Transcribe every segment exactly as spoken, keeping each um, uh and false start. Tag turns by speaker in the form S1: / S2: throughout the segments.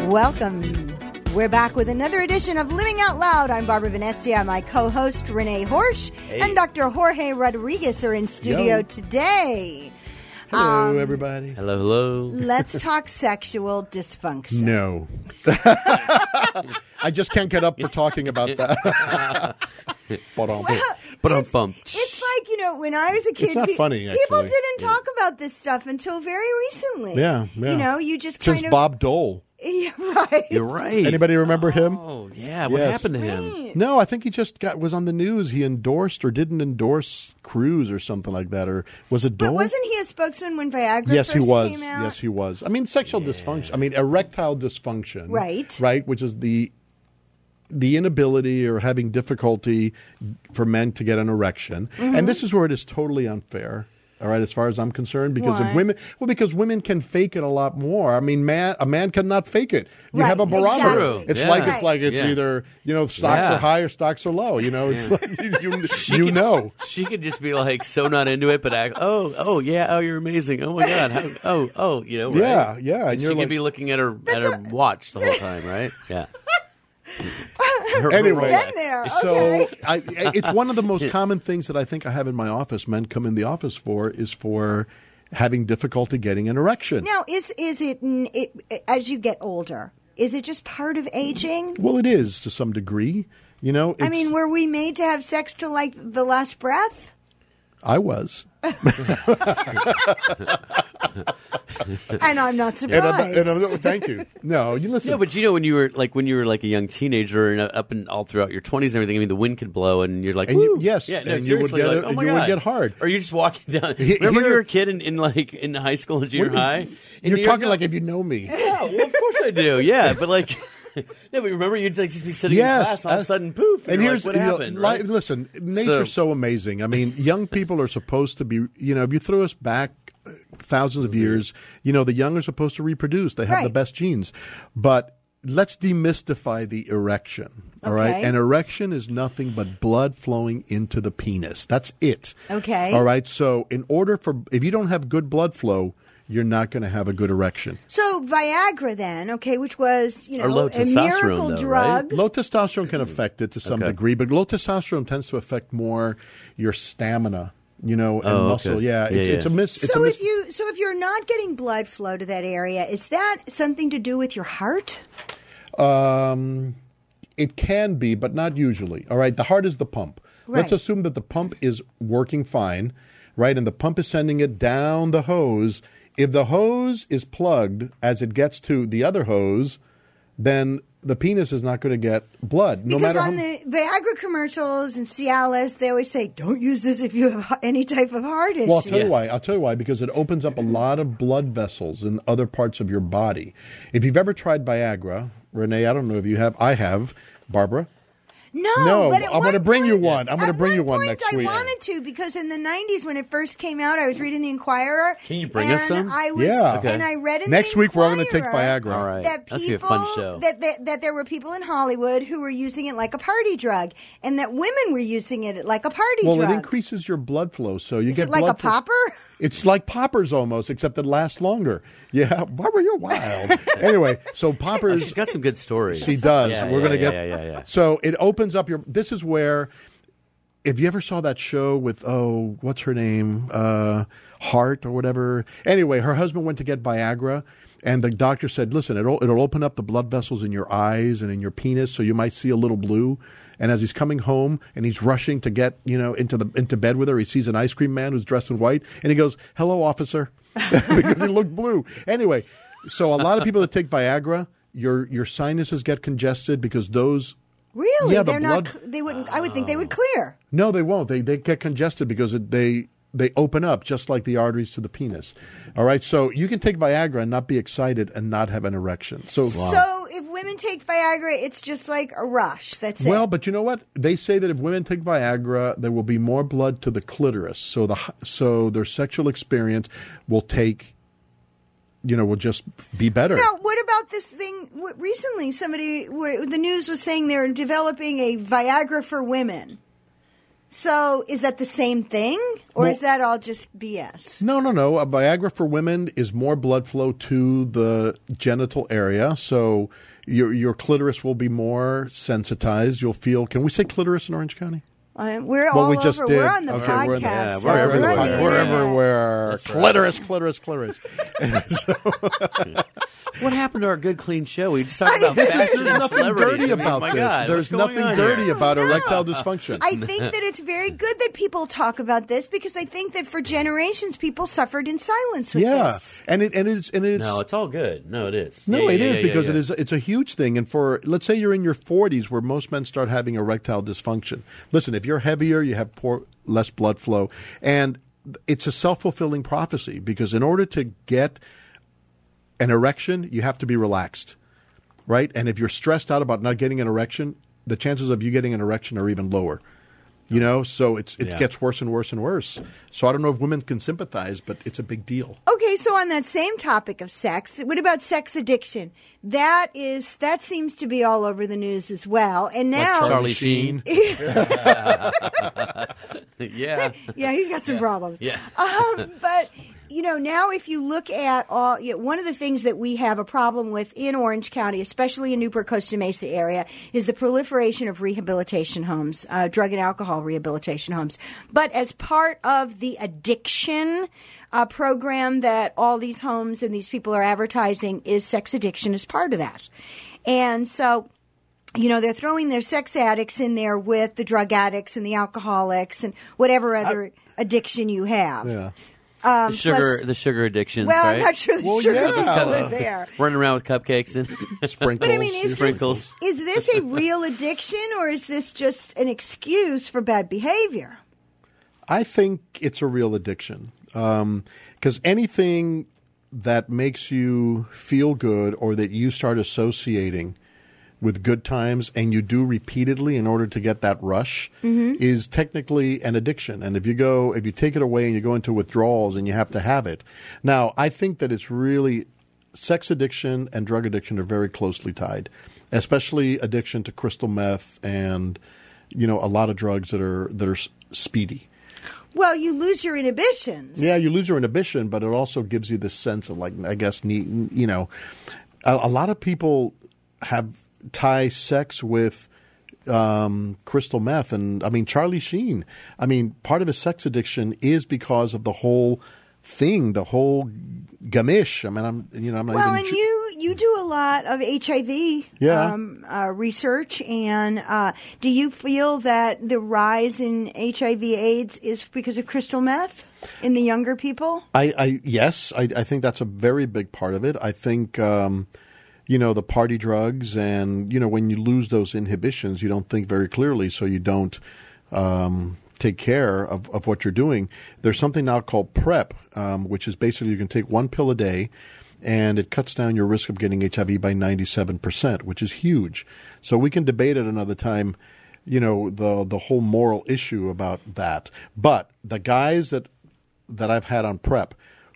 S1: Welcome. We're back with another edition of Living Out Loud. I'm Barbara Venezia. My co-host, Renee Horsch, hey. and Doctor Jorge Rodriguez are in studio
S2: Yo.
S1: today.
S2: Hello,
S1: um,
S2: everybody.
S3: Hello, hello.
S1: Let's talk sexual dysfunction.
S2: No. I just can't get up for talking about that.
S1: Well,
S3: But
S1: it's, it's like, you know, when I was a kid,
S2: It's not
S1: pe-
S2: funny,
S1: people
S2: actually.
S1: didn't
S3: Yeah.
S1: talk about this stuff until very recently.
S2: Yeah, yeah.
S1: You know, you just
S2: Since
S1: kind of...
S2: Bob Dole.
S1: Yeah, right.
S3: You're right.
S2: Anybody remember him?
S3: Oh, yeah. What
S2: Yes.
S3: happened to him?
S1: Right.
S2: No, I think he just got was on the news. He endorsed or didn't endorse Cruz or something like that. Or was it Dole?
S1: But wasn't he a spokesman when Viagra
S2: Yes,
S1: first
S2: he was.
S1: came out?
S2: Yes, he was. I mean, sexual dysfunction. I mean, erectile dysfunction.
S1: Right.
S2: Right, which is the the inability or having difficulty for men to get an erection.
S1: Mm-hmm.
S2: And this is where it is totally unfair. All right, as far as I'm concerned, because
S1: Why?
S2: if women, well, because women can fake it a lot more. I mean, man, a man cannot fake it. You
S1: Right,
S2: have a barometer.
S1: exactly.
S2: It's
S3: Yeah.
S2: like it's
S1: Right.
S2: like it's
S3: Yeah.
S2: either you know stocks
S3: Yeah.
S2: are high or stocks are low. You know, it's
S3: Yeah.
S2: like you, you,
S3: She
S2: you
S3: could-
S2: know.
S3: She could just be like so not into it, but act, oh, oh, yeah, oh, you're amazing. Oh, my God. How, oh, oh, you know, right?
S2: Yeah, yeah, and
S3: She
S2: you're
S3: could
S2: like-
S3: be looking at her at her watch the whole time, right? Yeah. Her
S2: Anyway,
S3: Rolex.
S1: Been there.
S2: So
S1: Okay.
S2: I, I, it's one of the most common things that I think I have in my office. Men come in the office for is for having difficulty getting an erection.
S1: Now, is is it, n- it as you get older? Is it just part of aging?
S2: Well, it is to some degree. You know,
S1: I
S2: it's-
S1: mean, were we made to have sex till like the last breath?
S2: I was.
S1: And I'm not
S2: And I'm-
S1: surprised.
S2: and I'm- thank you. No, you listen.
S3: Yeah, but you know when you were like when you were like a young teenager and up and all throughout your twenties and everything. I mean, the wind could blow and you're like,
S2: And you-
S3: woo.
S2: yes,
S3: yeah, no,
S2: and you would
S3: seriously,
S2: get
S3: like,
S2: it-
S3: oh my
S2: you would
S3: God.
S2: get hard.
S3: Or you're just walking down.
S2: He-
S3: Remember when you
S2: here-
S3: were a kid in, in like in high school and junior
S2: What do you-
S3: high? And
S2: You're
S3: you're
S2: talking
S3: not-
S2: like if you know me.
S3: Yeah, well, of course I do. Yeah, but like, yeah, but remember you'd like just be sitting
S2: Yes,
S3: in class, all of a
S2: as-
S3: sudden, poof, and,
S2: And
S3: you're
S2: here's
S3: like, what
S2: you know,
S3: happened?
S2: li-
S3: right?
S2: Listen, nature's so, amazing. I mean, young people are supposed to be. You know, if you throw us back uh, thousands of years, you know, the young are supposed to reproduce. They have the
S1: Right.
S2: best genes, but. Let's demystify the erection. All right,
S1: Okay.
S2: an erection is nothing but blood flowing into the penis. That's it.
S1: Okay.
S2: All right. So, in order for if you don't have good blood flow, you're not going to have a good erection.
S1: So Viagra, then, okay, which was you
S3: Or
S1: know
S3: low
S1: a
S3: testosterone,
S1: miracle
S3: though,
S1: drug.
S2: Low testosterone can affect it to some
S3: Okay.
S2: degree, but low testosterone tends to affect more your stamina, you know, and
S3: Oh, okay.
S2: muscle. Yeah,
S3: Yeah,
S2: it's,
S3: yeah.
S2: it's a miss. It's
S1: So
S2: a miss-
S1: if you so if you're not getting blood flow to that area, is that something to do with your heart?
S2: Um, it can be, but not usually. All right, the heart is the pump. Let's
S1: Right.
S2: assume that the pump is working fine, right, and the pump is sending it down the hose. If the hose is plugged as it gets to the other hose, then the penis is not going to get blood. No
S1: Because
S2: matter
S1: on
S2: how.
S1: the Viagra commercials and Cialis, they always say, "Don't use this if you have any type of heart issue."
S2: Well, I'll tell you
S3: Yes.
S2: why. I'll tell you why. Because it opens up a lot of blood vessels in other parts of your body. If you've ever tried Viagra, Renee, I don't know if you have. I have. Barbara?
S1: No,
S2: No,
S1: but at
S2: I'm
S1: one
S2: gonna bring you
S1: point-
S2: one. I'm gonna
S1: at
S2: bring you one
S1: point
S2: next
S1: I
S2: week.
S1: wanted to because in the nineties when it first came out, I was reading the Inquirer.
S3: Can you bring
S1: and
S3: us some?
S1: I was,
S2: Yeah.
S1: and I read in
S2: Next
S1: the
S2: week we're going to take
S1: Inquirer
S2: Viagra.
S3: All right.
S1: That
S3: That's
S1: people
S3: gonna be a fun show.
S1: That, that that there were people in Hollywood who were using it like a party drug, and that women were using it like a party
S2: Well,
S1: drug.
S2: it increases your blood flow, so you
S1: Is
S2: get
S1: it like
S2: blood
S1: a
S2: flow-
S1: popper?
S2: It's like poppers almost, except it lasts longer. Yeah, Barbara, you're wild. Anyway, so
S3: Oh,
S2: poppers.
S3: she's got some good stories.
S2: She does.
S3: Yeah,
S2: We're
S3: yeah,
S2: going to
S3: yeah,
S2: get.
S3: Yeah, yeah, yeah.
S2: So it opens up your. This is where, if you ever saw that show with oh, what's her name, uh, Hart or whatever. Anyway, her husband went to get Viagra, and the doctor said, "Listen, it'll it'll open up the blood vessels in your eyes and in your penis, so you might see a little blue." And as he's coming home and he's rushing to get you know into the into bed with her, he sees an ice cream man who's dressed in white, and he goes, "Hello, officer," because he looked blue. Anyway, so a lot of people that take Viagra, your your sinuses get congested because those.
S1: Really?
S2: Yeah, the
S1: They're not.
S2: blood-
S1: cl- They wouldn't. I would think they would clear.
S2: No, they won't. They they get congested because it, they they open up just like the arteries to the penis. All right, so you can take Viagra and not be excited and not have an erection. So
S1: So if women take Viagra, it's just like a rush. That's
S2: well,
S1: it.
S2: but you know what? They say that if women take Viagra, there will be more blood to the clitoris. So the so their sexual experience will take, you know, will just be better.
S1: Now, what about this thing? w- Recently, somebody, where the news was saying they're developing a Viagra for women. So is that the same thing, or
S2: Well-
S1: is that all just B S?
S2: No, no, no. A Viagra for women is more blood flow to the genital area, so your your clitoris will be more sensitized. You'll feel. Can we say clitoris in Orange County?
S1: Uh, we're
S2: Well,
S1: all
S2: we just
S1: over.
S2: did.
S1: We're on the
S2: Okay,
S1: podcast.
S2: we're in the-
S3: yeah,
S1: so
S3: we're
S1: we're
S3: everywhere.
S1: on the
S2: We're
S1: internet.
S2: everywhere.
S3: That's right.
S2: Clitoris, clitoris, clitoris.
S3: What happened to our good, clean show? We just talked about
S2: This is,
S3: fashion
S2: there's
S3: and
S2: nothing
S3: celebrities.
S2: dirty
S3: I mean,
S2: about
S3: my
S2: this.
S3: God,
S2: There's
S3: what's going
S2: nothing
S3: on
S2: dirty
S3: here?
S2: about
S1: No.
S2: erectile dysfunction.
S1: I think that it's very good that people talk about this because I think that for generations people suffered in silence with
S2: yeah,
S1: this.
S2: and it and it's and it's
S3: No, it's all good. No, it is.
S2: No,
S3: Yeah,
S2: it
S3: yeah,
S2: is
S3: yeah,
S2: because
S3: yeah,
S2: it is. It's a huge thing, and for let's say you're in your forties, where most men start having erectile dysfunction. Listen, if you're heavier, you have poor, less blood flow, and it's a self-fulfilling prophecy because in order to get an erection, you have to be relaxed, right? And if you're stressed out about not getting an erection, the chances of you getting an erection are even lower. You know, so it's it
S3: Yeah.
S2: gets worse and worse and worse. So I don't know if women can sympathize, but it's a big deal.
S1: Okay, so on that same topic of sex, what about sex addiction? That is that seems to be all over the news as well. And now
S3: Charlie Sheen. Yeah.
S1: yeah, he's got some problems.
S3: Yeah.
S1: Um, but you know, now if you look at all, you know, one of the things that we have a problem with in Orange County, especially in Newport Costa Mesa area, is the proliferation of rehabilitation homes, uh, drug and alcohol rehabilitation homes. But as part of the addiction uh, program that all these homes and these people are advertising, is sex addiction as part of that, and so. You know, they're throwing their sex addicts in there with the drug addicts and the alcoholics and whatever other addiction you have.
S2: Yeah.
S1: Um,
S3: The sugar,
S1: plus-
S3: the sugar addictions,
S1: well,
S3: right?
S1: I'm not sure the
S2: Well,
S1: sugar
S2: yeah.
S1: is still there.
S3: Running around with cupcakes and
S2: Sprinkles.
S1: But I mean, is this,
S3: Sprinkles.
S1: is this a real addiction or is this just an excuse for bad behavior?
S2: I think it's a real addiction because anything that makes you feel good or that you start associating with good times and you do repeatedly in order to get that rush
S1: Mm-hmm.
S2: is technically an addiction. And if you go, if you take it away and you go into withdrawals and you have to have it. Now, I think that it's really sex addiction and drug addiction are very closely tied, especially addiction to crystal meth and, you know, a lot of drugs that are that are s- speedy.
S1: Well, you lose your inhibitions.
S2: Yeah, you lose your inhibition, but it also gives you this sense of, like, I guess, neat, you know, a, a lot of people have tie sex with um, crystal meth. And, I mean, Charlie Sheen, I mean, part of his sex addiction is because of the whole thing, the whole gamish. I mean, I'm, you know, I'm not
S1: Well,
S2: even...
S1: and
S2: ju-
S1: you, you do a lot of H I V
S2: Yeah.
S1: um, uh, research, and uh, do you feel that the rise in H I V AIDS is because of crystal meth in the younger people?
S2: I, I yes, I, I think that's a very big part of it. I think, um, you know, the party drugs and, you know, when you lose those inhibitions, you don't think very clearly, so you don't um, take care of, of what you're doing. There's something now called PrEP, um, which is basically you can take one pill a day, and it cuts down your risk of getting H I V by ninety-seven percent, which is huge. So we can debate at another time, you know, the the whole moral issue about that. But the guys that that I've had on PrEP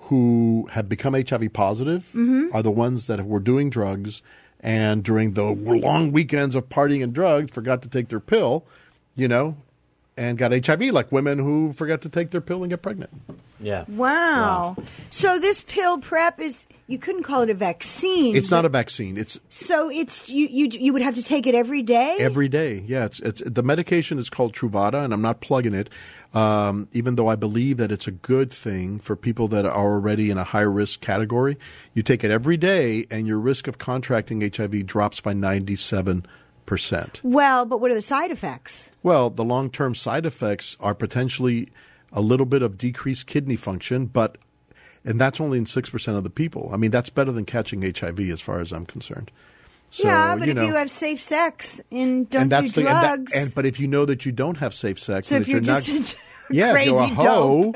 S2: who have become H I V positive
S1: Mm-hmm.
S2: are the ones that were doing drugs and during the long weekends of partying and drugs forgot to take their pill, you know, and got H I V, like women who forgot to take their pill and get pregnant.
S3: yeah.
S1: Wow. So this pill PrEP is, you couldn't call it a vaccine.
S2: It's not
S1: but-
S2: a vaccine. It's
S1: So it's you, you you would have to take it every day?
S2: every day. Yeah, it's it's the medication is called Truvada, and I'm not plugging it, um, even though I believe that it's a good thing for people that are already in a high risk category. You take it every day, and your risk of contracting H I V drops by ninety-seven percent.
S1: Well, but what are the side effects?
S2: Well, the long term side effects are potentially a little bit of decreased kidney function, but and that's only in six percent of the people. I mean, that's better than catching H I V as far as I'm concerned. So,
S1: yeah, but
S2: you
S1: if
S2: know,
S1: you have safe sex and don't
S2: and that's
S1: do
S2: the, and that-
S1: drugs,
S2: and, but if you know that you don't have safe sex,
S1: so
S2: and
S1: if
S2: that
S1: you're
S2: not,
S1: just a
S2: yeah,
S1: crazy
S2: if you're a hoe,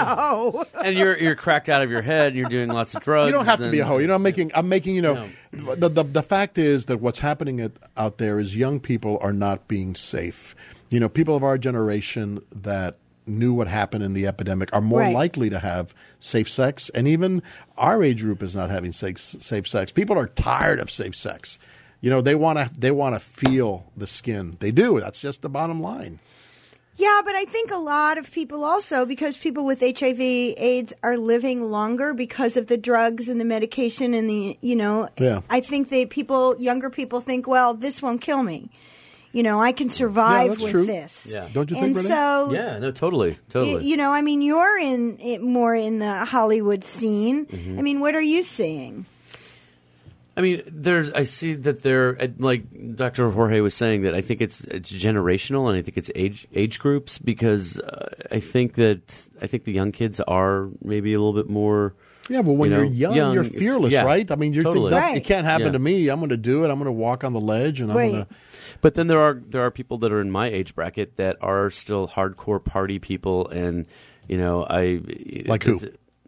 S1: no.
S3: And you're you're cracked out of your head. And you're doing lots of drugs.
S2: you don't have to
S3: then-
S2: be a hoe. You know, I'm making, I'm making, you know, the, the the fact is that what's happening at, out there is young people are not being safe. You know, people of our generation that knew what happened in the epidemic are more
S1: Right.
S2: likely to have safe sex, and even our age group is not having safe safe sex. People are tired of safe sex. You know, they want to they want to feel the skin. They do. That's just the bottom line.
S1: Yeah, but I think a lot of people also, because people with H I V AIDS are living longer because of the drugs and the medication and the, you know,
S2: Yeah.
S1: I think they people, younger people think, well, this won't kill me. You know, I can survive
S2: that's
S1: with
S2: true.
S1: this.
S3: Yeah.
S2: Don't you think,
S1: And
S2: Renee?
S1: so,
S3: Yeah, no, totally, totally.
S1: y- you know, I mean, you're in it more in the Hollywood scene.
S3: Mm-hmm.
S1: I mean, what are you seeing?
S3: I mean, there's. I see that there, like Doctor Jorge was saying, that I think it's it's generational, and I think it's age age groups, because uh, I think that I think the young kids are maybe a little bit more.
S2: Yeah, well, when
S3: You
S2: you
S3: know,
S2: are young,
S3: young,
S2: you're fearless,
S3: yeah,
S2: right? I mean, you
S3: totally.
S2: think that,
S1: Right.
S2: it can't happen
S3: Yeah.
S2: to me. I'm going to do it. I'm going to walk on the ledge, and I'm
S1: Right.
S2: going to.
S3: But then there are there are people that are in my age bracket that are still hardcore party people, and you know, I
S2: Like who?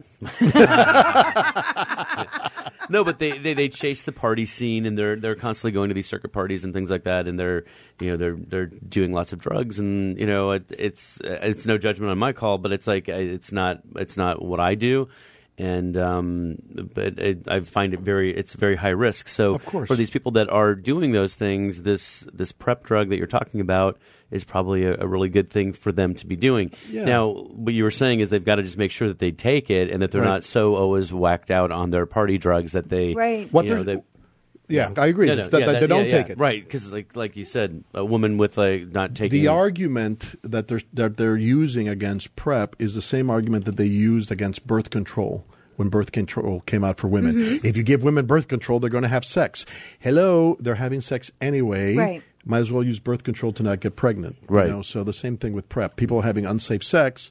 S3: No, but they, they, they chase the party scene, and they're they're constantly going to these circuit parties and things like that, and they're you know they're they're doing lots of drugs, and you know it, it's it's no judgment on my call, but it's like it's not it's not what I do. And um, but it, I find it very it's very high risk. So
S2: Of course.
S3: for these people that are doing those things, this this PrEP drug that you're talking about is probably a, a really good thing for them to be doing.
S2: Yeah.
S3: Now, what you were saying is they've got to just make sure that they take it, and that they're
S2: Right.
S3: not so always whacked out on their party drugs that they
S1: Right.
S2: What
S3: you know,
S2: they're-
S3: they,
S2: Yeah, I agree.
S3: No, no,
S2: that,
S3: yeah,
S2: that
S3: that-
S2: they don't
S3: yeah,
S2: take
S3: yeah.
S2: it.
S3: Right, because like like you said, a woman with like not taking
S2: The argument that they're that they're using against PrEP is the same argument that they used against birth control when birth control came out for women.
S1: Mm-hmm.
S2: If you give women birth control, they're going to have sex. Hello, they're having sex anyway.
S1: Right.
S2: Might as well use birth control to not get pregnant.
S3: Right.
S2: You know? So the same thing with PrEP. People having unsafe sex,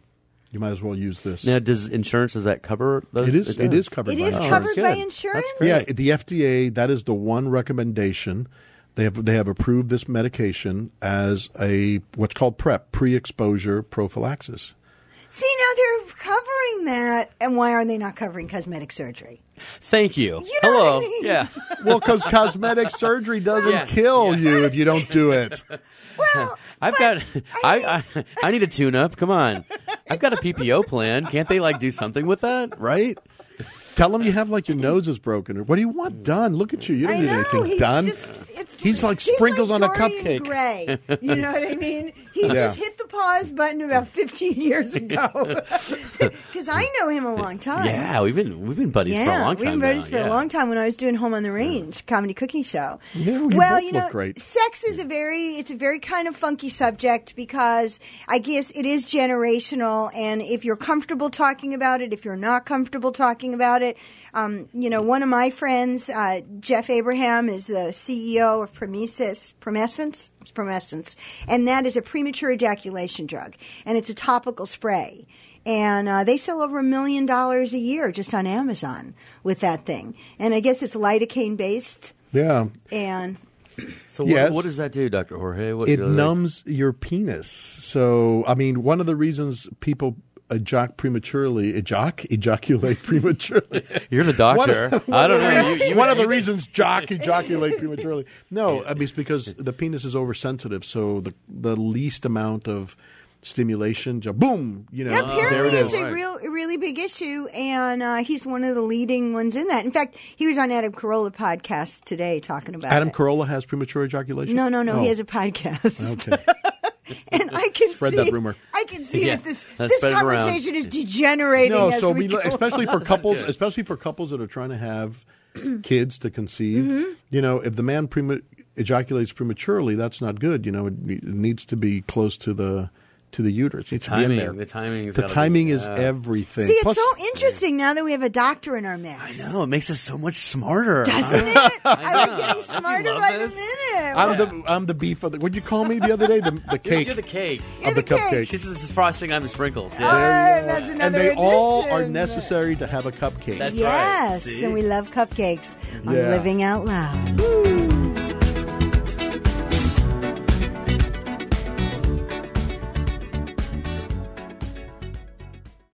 S2: you might as well use this.
S3: Now, does insurance does that cover those?
S2: It is. It
S3: does.
S2: is covered.
S1: It
S2: by
S1: is
S2: insurance.
S1: covered
S3: good.
S1: by
S3: That's
S1: insurance?
S3: great.
S2: Yeah, the F D A, that is the one recommendation. They have they have approved this medication as a what's called PrEP, pre-exposure prophylaxis.
S1: See, now they're covering that, and why are they not covering cosmetic surgery?
S3: Thank you.
S1: You know
S3: Hello.
S1: what I mean?
S3: Yeah.
S2: Well, because cosmetic surgery doesn't
S3: Yeah.
S2: kill you if you don't do it.
S1: Well,
S3: I've
S1: but,
S3: got.
S1: I mean-
S3: I, I I need a tune-up. Come on. I've got a P P O plan. Can't they like do something with that? Right?
S2: Tell them you have like your nose is broken. Or what do you want done? Look at you. You don't
S1: I
S2: need
S1: know,
S2: anything
S1: he's
S2: done.
S1: Just, it's,
S2: He's like sprinkles on a
S1: Dorian
S2: cupcake.
S1: Gray. You know what I mean? He
S2: Yeah.
S1: just hit the pause button about fifteen years ago. Because I know him a long time.
S3: Yeah, we've been we've been buddies
S1: Yeah,
S3: for a long time.
S1: we've been buddies
S3: now.
S1: for
S3: yeah.
S1: a long time when I was doing Home on the Range comedy cooking show.
S2: Yeah, you
S1: well,
S2: both
S1: you
S2: look
S1: know,
S2: great.
S1: sex is a very it's a very kind of funky subject because I guess it is generational, and if you're comfortable talking about it, if you're not comfortable talking about it, um, you know, one of my friends, uh, Jeff Abraham, is the C E O of Promesis, Promescence, Promescence, and that is a premature ejaculation drug, and it's a topical spray. And uh, they sell over a million dollars a year just on Amazon with that thing. And I guess it's lidocaine based.
S2: Yeah.
S1: And
S3: So what,
S2: Yes.
S3: what does that do, Doctor Jorge? What,
S2: It
S3: uh,
S2: numbs your penis. So, I mean, one of the reasons people ejac prematurely, ejac, ejaculate prematurely.
S3: You're the doctor.
S2: One of-
S3: I don't
S2: one
S3: know.
S2: of
S3: You,
S2: the-
S3: you,
S2: one of the
S3: you-
S2: reasons jock ejaculate prematurely. No, I mean it's because the penis is oversensitive, so the the least amount of stimulation, just boom, you know,
S1: yeah,
S2: there
S1: apparently
S2: it
S1: it's
S2: is.
S1: a
S3: Right.
S1: real, a really big issue, and uh, he's one of the leading ones in that. In fact, he was on Adam Carolla podcast today talking about
S2: Adam
S1: it.
S2: Carolla has premature ejaculation.
S1: No, no, no.
S2: Oh,
S1: He has a podcast.
S2: Okay.
S1: And I can
S2: Spread
S1: see
S2: that rumor.
S1: I can see
S3: Yeah,
S1: that this
S3: let's
S1: this
S3: spread it around.
S1: conversation is degenerating.
S2: No,
S1: as
S2: so
S1: we
S2: we,
S1: go
S2: especially for
S1: along.
S2: couples, especially for couples that are trying to have kids to conceive.
S1: Mm-hmm.
S2: You know, if the man prema- ejaculates prematurely, that's not good. You know, it, it needs to be close to the to the uterus. It needs to be in
S3: timing.
S2: there.
S3: The timing.
S2: The timing is everything.
S1: See, it's
S2: Plus-
S1: so interesting now that we have a doctor in our mix.
S3: No, it makes us so much smarter.
S1: Doesn't it? I'm
S3: know.
S1: getting
S3: Don't you
S1: smarter
S3: love
S1: by
S3: this?
S1: the minute.
S2: I'm the I'm the beef of the. What'd you call me the other day? The, the cake
S3: You're the cake.
S1: You're
S2: of the,
S1: the cake.
S2: cupcake.
S3: She says this is frosting. I'm the sprinkles. Yeah.
S1: Oh,
S2: There you
S1: that's
S2: go.
S1: another
S2: and they all are
S1: addition.
S2: necessary to have a cupcake.
S3: That's right.
S1: Yes,
S3: See?
S1: and we love cupcakes on
S2: Yeah.
S1: Living Out Loud.